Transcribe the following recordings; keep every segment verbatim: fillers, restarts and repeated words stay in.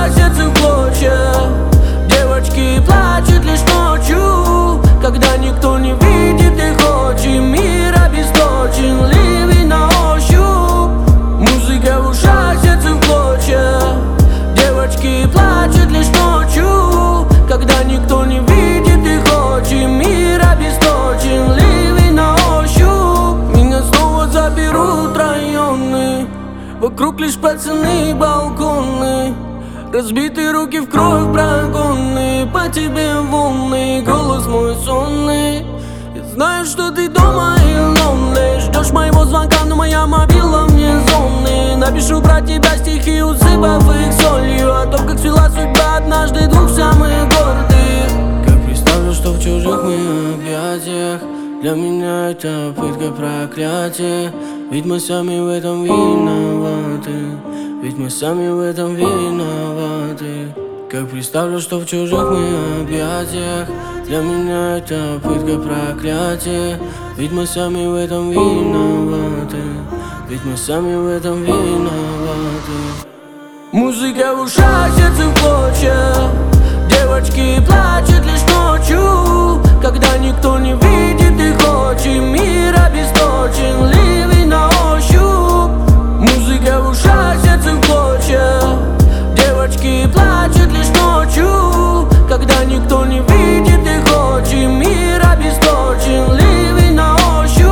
ушах, сердце в клочья. Девочки плачут лишь ночью, когда никто не видит их очи. Мир обесточен, ливень на ощупь. Музыка в ушах, сердце в клочья. Девочки плачут лишь ночью, когда никто не видит их очи. Мир обесточен, ливень на ощупь. Меня снова заберут районы, вокруг лишь пацаны и балконы. Разбитые руки в кровь прогонны, по тебе волны, голос мой сонный. Я знаю, что ты дома и lonely. Ждешь моего звонка, но моя мобила вне зоны. Напишу про тебя стихи, усыпав их солью, о том, как свела судьба однажды двух самых гордых. Как представлю, что в чужих моих объятиях, для меня это пытка, проклятие. Ведь мы сами в этом виноваты, ведь мы сами в этом виноваты. Как представлю, что в чужих моих объятиях, для меня это пытка, проклятие. Ведь мы сами в этом виноваты, ведь мы сами в этом виноваты. Музыка в ушах, сердце в клочья. Девочки плачут лишь ночью, когда никто не видит их очи. Мир обесточен, ливень на ощупь. Музыка в ушах, сердце в клочья. Девочки плачут лишь ночью, когда никто не видит их очи. Мир обесточен, ливень на ощупь.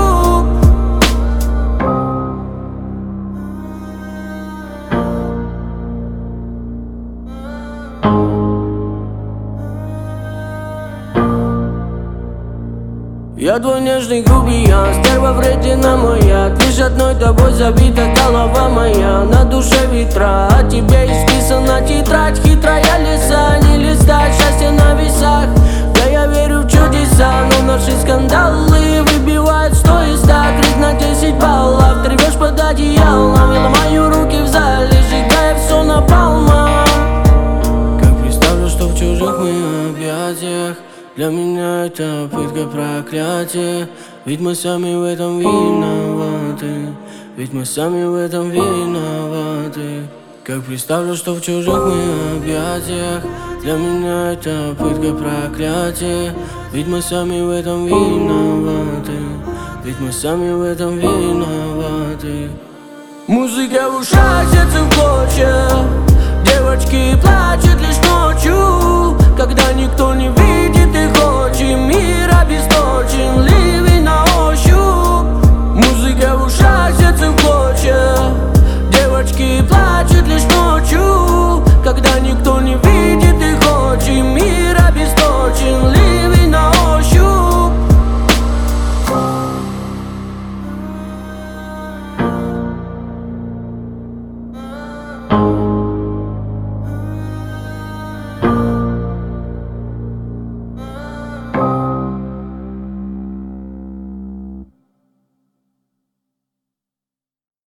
Я твой нежный грубиян, стерва вредина моя. Лишь одной тобой забита голова моя. На душе ветра, от тебя исписана тетрадь. Хитрая лиса, не листать счастье на весах. Да я верю в чудеса, но наши скандалы выбивают сто из ста. Крик на десять баллов, ты рвешь под одеялом. Я ломаю руки в зале, сжигая все напалмом. Как представлю, что в чужих моих объятиях, для меня это пытка, проклятие. Ведь мы сами в этом виноваты, ведь мы сами в этом виноваты. Как представлю, что в чужих моих объятиях, для меня это пытка, проклятие. Ведь мы сами в этом виноваты, ведь мы сами в этом виноваты. Музыка в ушах, сердце в клочья. Девочки плачут лишь ночью, когда никто не видит их очи. Мир обесточен, ливень на ощупь. Музыка в ушах, сердце в клочья. Девочки плачут